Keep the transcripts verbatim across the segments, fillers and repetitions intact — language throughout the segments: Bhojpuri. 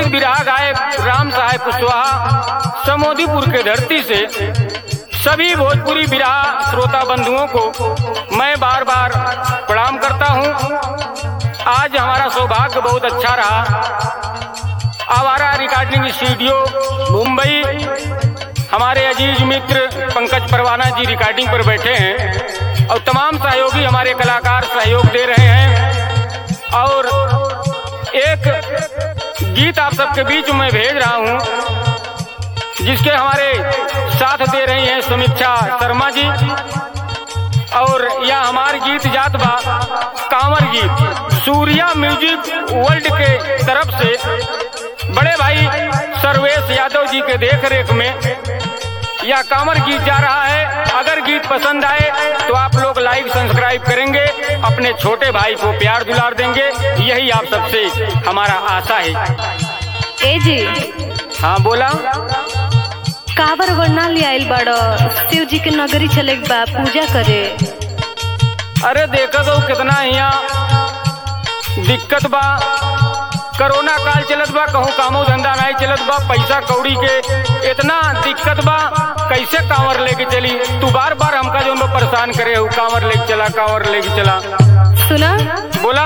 विराग गायक राम साहेब कुशवाहा समोदीपुर के धरती से सभी भोजपुरी विराह श्रोता बंधुओं को मैं बार बार प्रणाम करता हूं। आज हमारा सौभाग्य बहुत अच्छा रहा। आवारा रिकॉर्डिंग स्टूडियो मुंबई हमारे अजीज मित्र पंकज परवाना जी रिकॉर्डिंग पर बैठे हैं और तमाम सहयोगी हमारे कलाकार सहयोग दे रहे हैं। और एक गीत आप सबके बीच में भेज रहा हूं जिसके हमारे साथ दे रही हैं समीक्षा शर्मा जी। और यह हमारे गीत जात बा कांवर गीत सूर्या म्यूजिक वर्ल्ड के तरफ से बड़े भाई सर्वेश यादव जी के देख रेख में यह कांवर गीत जा रहा है। अगर गीत पसंद आए तो आप लोग लाइक सब्सक्राइब करेंगे, अपने छोटे भाई को प्यार दुलार देंगे, यही आप सबसे हमारा आशा है। ए जी हाँ बोला। काबर वर्णा ले आइल बाड़ो, शिव जी के नगरी चले बा पूजा करे। अरे देखा तो कितना यहाँ दिक्कत बा, कोरोना काल चलत बा, कहूँ कामो धंधा नहीं चलत बा, पैसा कौड़ी के इतना दिक्कत बा, कैसे कांवर लेके चली। तू बार बार हमका जो परेशान करे हो, कांवर लेके चला कांवर लेके चला। सुना बोला।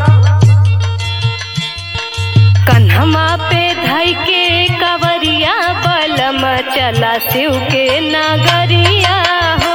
कन्हमा पे धई के कवरिया बलम चला शिव के नगरिया हो।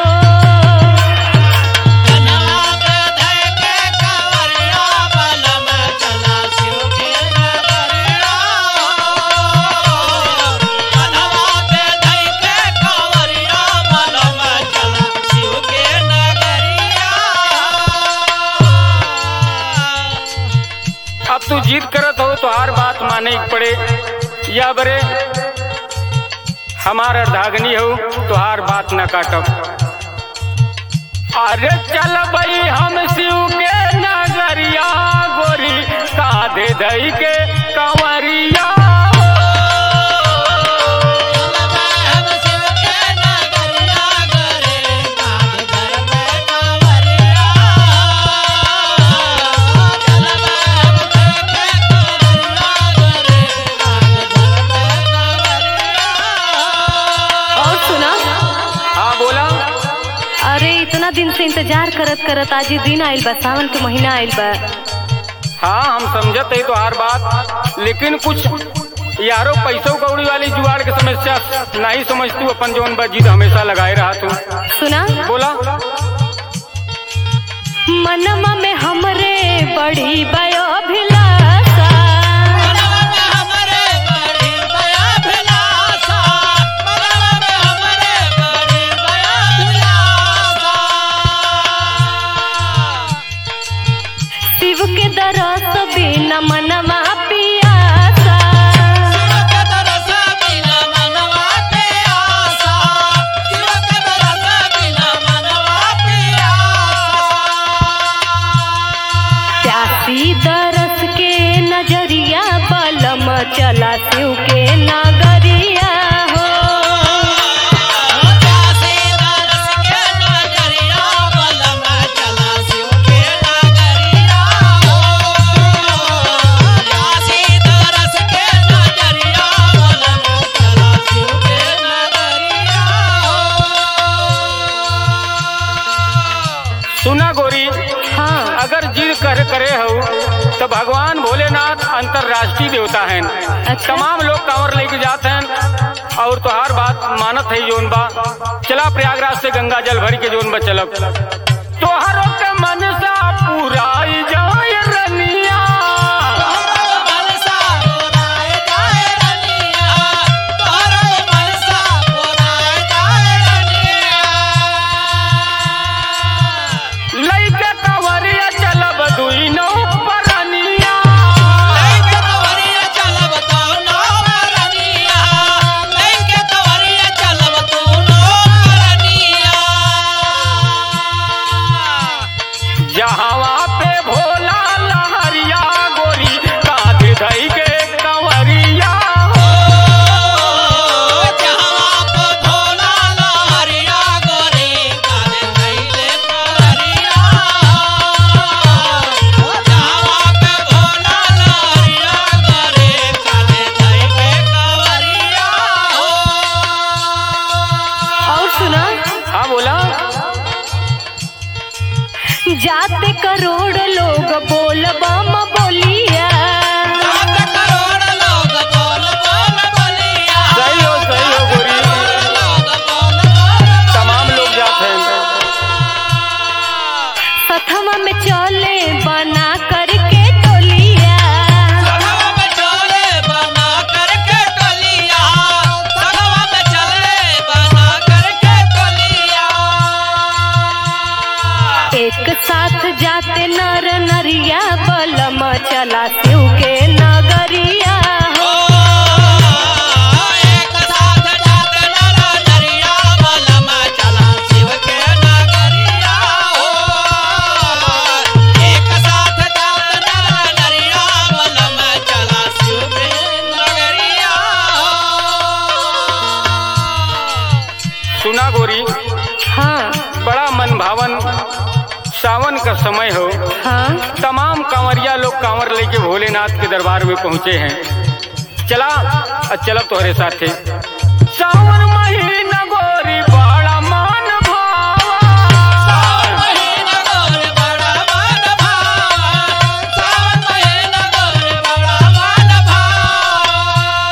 अब तू जीत करत हो तो हर बात माने पड़े, या बरे हमारा धागनी हो तो हर बात न काटो। अरे चल भाई हम शिव के नगरिया गोरी काधे धई के कंवरिया। इतना दिन से इंतजार करत करत आज दिन आइल बा, सावन के महीना आइल बा। हाँ हम समझते है तो हर बात, लेकिन कुछ यारो पैसों कौड़ी वाली जुगाड़ की समस्या नहीं समझतू, अपन जोन बा जीत हमेशा लगाए रहा तू। सुना बोला। मनमा में हमरे बड़ी बयो मनवा पियासा। प्यासी दरस के नजरिया बलम चला शिव के नगरिया हो। सुना गोरी। हाँ। अगर जिद कर करे हो तो भगवान भोलेनाथ अंतरराष्ट्रीय देवता हैं। अच्छा। तमाम लोग कांवर लेके जाते हैं और तो हर बात मानत है जोन बा। चला प्रयागराज से गंगा जल भर के जोन बा चलब तो हर के मन सा पूरा जहां पे भोले हाँ बोला। जाते करोड़ लोग बोल बम बोलिया, जाते करोड़ लोग बोल बम बोलिया। सही हो सही हो गोरी, तमाम लोग जाते हैं। सथवा में चले बना करके टोलिया, सथवा में चले बना करके टोलिया, सथवा में चले बना करके टोलिया। एक साथ जाते नर नरिया बलम चला शिव के नगरिया हो। एक साथ जाते नर नरिया बलम चला शिव के नगरिया हो। एक साथ जाते नर नरिया बलम चला शिव के नगरिया हो। सुना गोरी, हाँ बड़ा मन भावन सावन का समय हो। हाँ तमाम कांवरिया लोग कांवर लेके भोलेनाथ के दरबार में पहुंचे हैं। चला चलब तुम्हारे साथे। सावन महीना गोरी बड़ा मान भावा, सावन महीना गोर बड़ा मन भावा, सावन महीना गोर बड़ा मन भावा।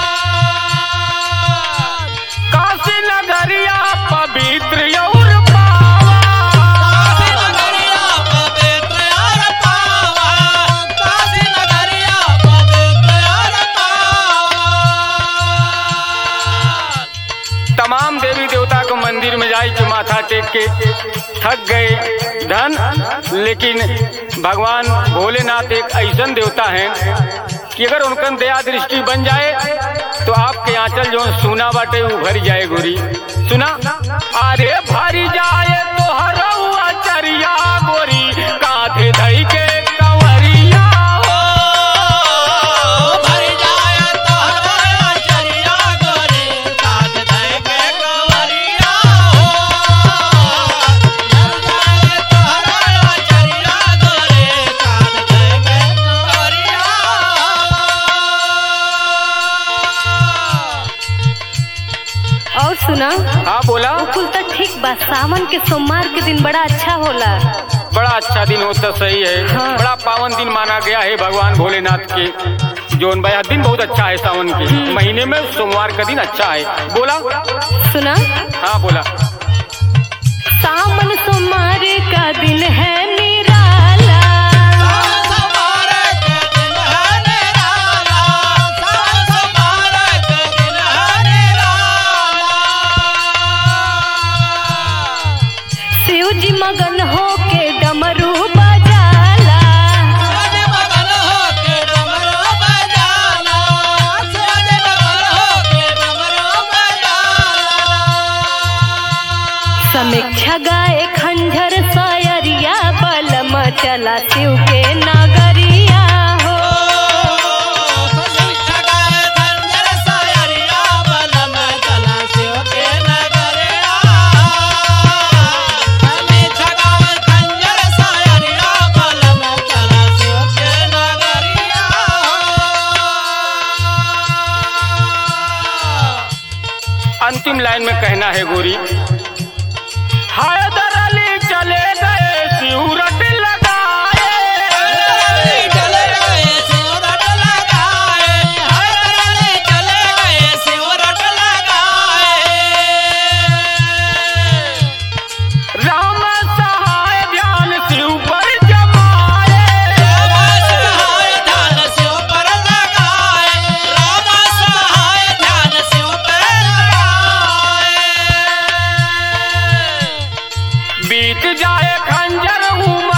काशी नगरिया पवित्र और पावा, काशी नगरिया पवित्र और पावा, काशी नगरिया पवित्र और पावा। तमाम देवी देवता को मंदिर में जाए के माथा टेक के थक गए धन, लेकिन भगवान भोलेनाथ एक ऐसन देवता हैं कि अगर उनका दया दृष्टि बन जाए तो आपके आंचल जो सोना बाटे वो भर जाए गोरी। सुना, अरे भर जाए तो हरौआ चरिया गोरी, कांधे धई के कंवरिया हो। भर जाए तो हरौआ चरिया गोरी, कांध धइ के कंवरिया हो। भर जाए तो हरौआ चरिया गोरी, कांध धइ के कंवरिया हो। और सुना, हाँ बोला। कुल तो ठीक बा, सावन के सोमवार के दिन बड़ा अच्छा होला। बड़ा अच्छा दिन होता, सही है। हाँ। बड़ा पावन दिन माना गया है भगवान भोलेनाथ के। जोन भाई दिन बहुत अच्छा है, सावन के महीने में सोमवार का दिन अच्छा है। बोला। सुना, हाँ बोला। सावन सोमवार का दिन है निराला, सावन सोमवार के दिन है निराला, सावन सोमवार के दिन है निराला। शिव जी मगन हो के डमरू बजाला, शिवजी मगन होके डमरू बजाला, शिवजी मगन होके डमरू बजाला। समीक्षा गाए खंजर सायरिया बलम चला शिव के नगरिया हो। समीक्षा गाए खंजर सायरिया बलम चला शिव के नगरिया। समीक्षा गाए खंजर सायरिया बलम चला शिव के नगरिया। अंतिम लाइन में कहना है गोरी, हैदर अली चले गए सिउरट लगाए, चले गए सिवरट लगाए, हैदर अली चले गए सिवरट लगाए। राम सहाय ध्यान शिव पर जमाए, राम सहाय ध्यान शिव पर लगाए, राम सहाय ध्यान शिव पर लगाए। बीत जाए खंजर उमर